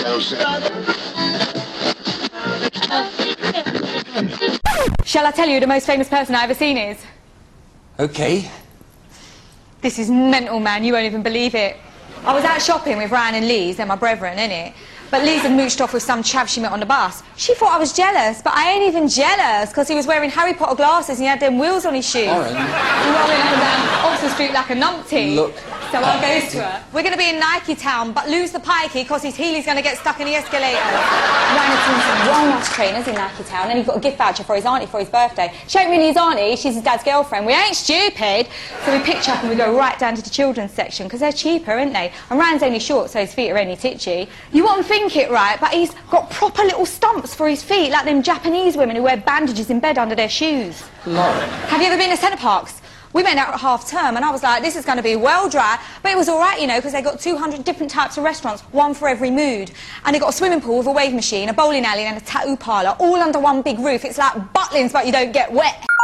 Shall I tell you who the most famous person I've ever seen is? Okay. This is mental, man. You won't even believe it. I was out shopping with Ryan and Liz, they're my brethren, innit? But Liz had mooched off with some chav she met on the bus. She thought I was jealous, but I ain't even jealous, because he was wearing Harry Potter glasses and he had them wheels on his shoes. Lauren. Rolling up and down Oxford Street like a numpty. Look. So I goes to her. We're going to be in Nike Town, but lose the pikey because his heelie's going to get stuck in the escalator. Ran into some well-nice trainers in Nike Town, and he got a gift voucher for his auntie for his birthday. She ain't really his auntie, she's his dad's girlfriend. We ain't stupid. So we pitch up and we go right down to the children's section, because they're cheaper, aren't they? And Ryan's only short, so his feet are only titchy. You won't think it, right, but he's got proper little stumps for his feet, like them Japanese women who wear bandages in bed under their shoes. Lauren. Have you ever been to Centre Parks? We went out at half-term, and I was like, this is going to be well dry. But it was all right, you know, because they got 200 different types of restaurants, one for every mood. And they got a swimming pool with a wave machine, a bowling alley and a tattoo parlour, all under one big roof. It's like Butlins, but you don't get wet.